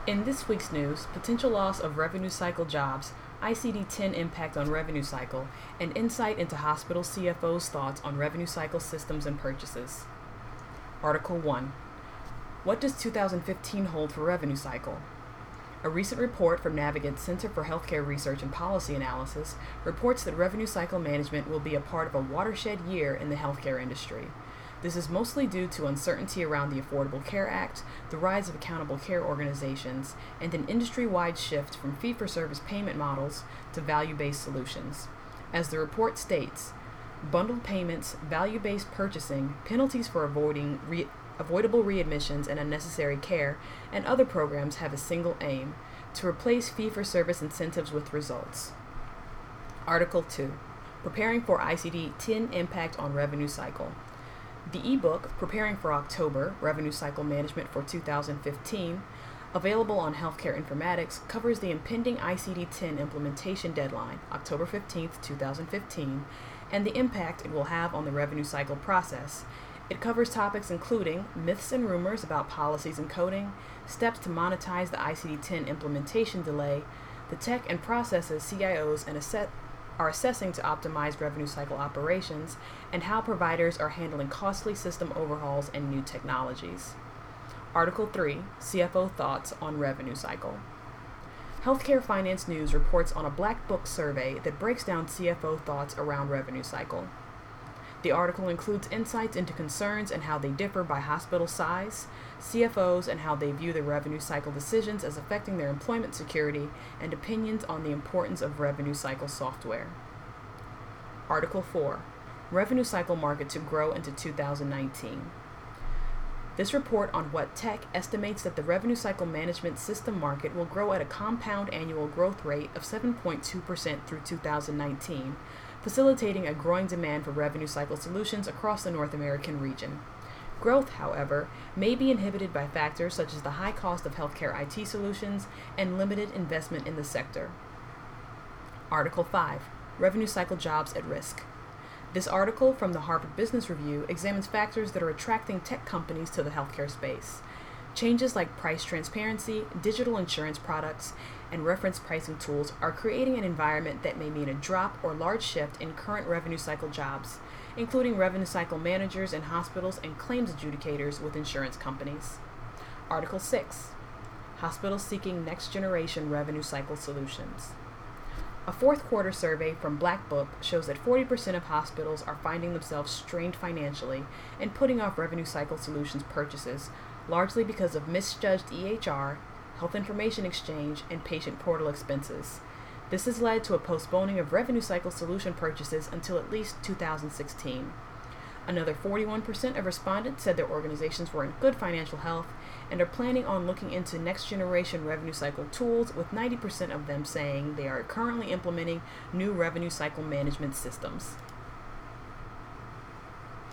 In this week's news, potential loss of revenue cycle jobs, ICD-10 impact on revenue cycle, and insight into hospital CFO's thoughts on revenue cycle systems and purchases. Article 1. What does 2015 hold for revenue cycle? A recent report from Navigant's Center for Healthcare Research and Policy Analysis reports that revenue cycle management will be a part of a watershed year in the healthcare industry. This is mostly due to uncertainty around the Affordable Care Act, the rise of accountable care organizations, and an industry-wide shift from fee-for-service payment models to value-based solutions. As the report states, bundled payments, value-based purchasing, penalties for avoidable readmissions and unnecessary care, and other programs have a single aim: to replace fee-for-service incentives with results. Article 2. Preparing for ICD-10 impact on revenue cycle. The ebook, Preparing for October, Revenue Cycle Management for 2015, available on Healthcare Informatics, covers the impending ICD-10 implementation deadline, October 15, 2015, and the impact it will have on the revenue cycle process. It covers topics including myths and rumors about policies and coding, steps to monetize the ICD-10 implementation delay, the tech and processes CIOs are assessing to optimize revenue cycle operations, and how providers are handling costly system overhauls and new technologies. Article 3. CFO Thoughts on Revenue Cycle. Healthcare Finance News reports on a Black Book survey that breaks down CFO thoughts around revenue cycle. The article includes insights into concerns and how they differ by hospital size, CFOs and how they view the revenue cycle decisions as affecting their employment security, and opinions on the importance of revenue cycle software. Article 4. Revenue cycle market to grow into 2019. This report on what tech estimates that the revenue cycle management system market will grow at a compound annual growth rate of 7.2% through 2019, facilitating a growing demand for revenue cycle solutions across the North American region. Growth, however, may be inhibited by factors such as the high cost of healthcare IT solutions and limited investment in the sector. Article 5. Revenue cycle jobs at risk. This article from the Harvard Business Review examines factors that are attracting tech companies to the healthcare space. Changes like price transparency, digital insurance products, and reference pricing tools are creating an environment that may mean a drop or large shift in current revenue cycle jobs, including revenue cycle managers in hospitals and claims adjudicators with insurance companies. Article 6. Hospitals seeking next-generation revenue cycle solutions. A fourth quarter survey from Black Book shows that 40% of hospitals are finding themselves strained financially and putting off revenue cycle solutions purchases, largely because of misjudged EHR, health information exchange, and patient portal expenses. This has led to a postponing of revenue cycle solution purchases until at least 2016. Another 41% of respondents said their organizations were in good financial health and are planning on looking into next-generation revenue cycle tools, with 90% of them saying they are currently implementing new revenue cycle management systems.